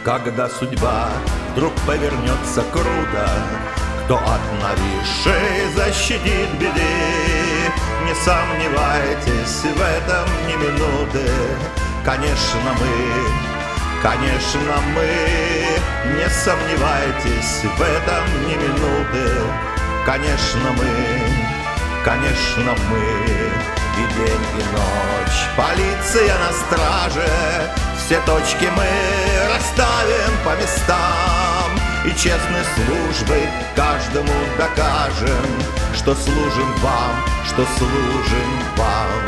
Когда судьба вдруг повернется круто, кто от нависшей защитит беды? Не сомневайтесь в этом ни минуты. Конечно мы, не сомневайтесь в этом ни минуты. Конечно мы, и день, и ночь, полиция на страже. Все точки мы расставим по местам и честной службой каждому докажем, что служим вам, что служим вам.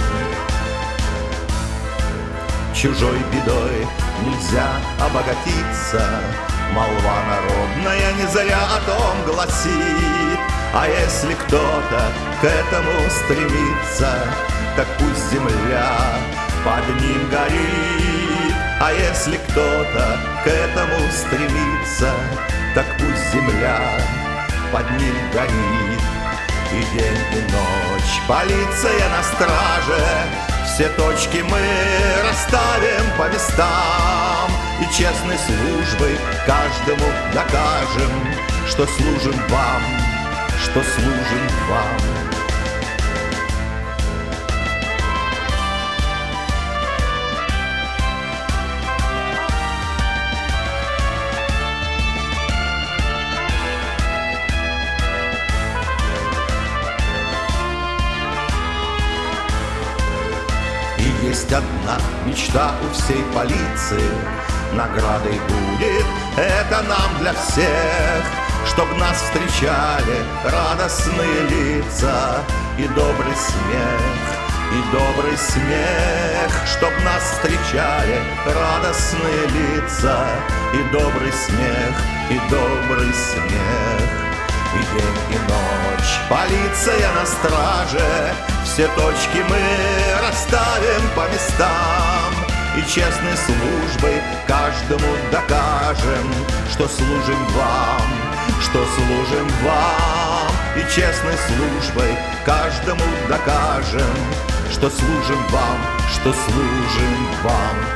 Чужой бедой нельзя обогатиться, молва народная не зря о том гласит. А если кто-то к этому стремится, так пусть земля под ним горит. А если кто-то к этому стремится, так пусть земля под ним горит. И день, и ночь, полиция на страже. Все точки мы расставим по местам и честной службой каждому докажем, что служим вам, что служим вам. Есть одна мечта у всей полиции, наградой будет это нам для всех, чтоб нас встречали радостные лица и добрый смех, чтоб нас встречали радостные лица и добрый смех. И день, и ночь, полиция на страже. Все точки мы расставим по местам и честной службой каждому докажем, что служим вам, что служим вам. И честной службой каждому докажем, что служим вам, что служим вам.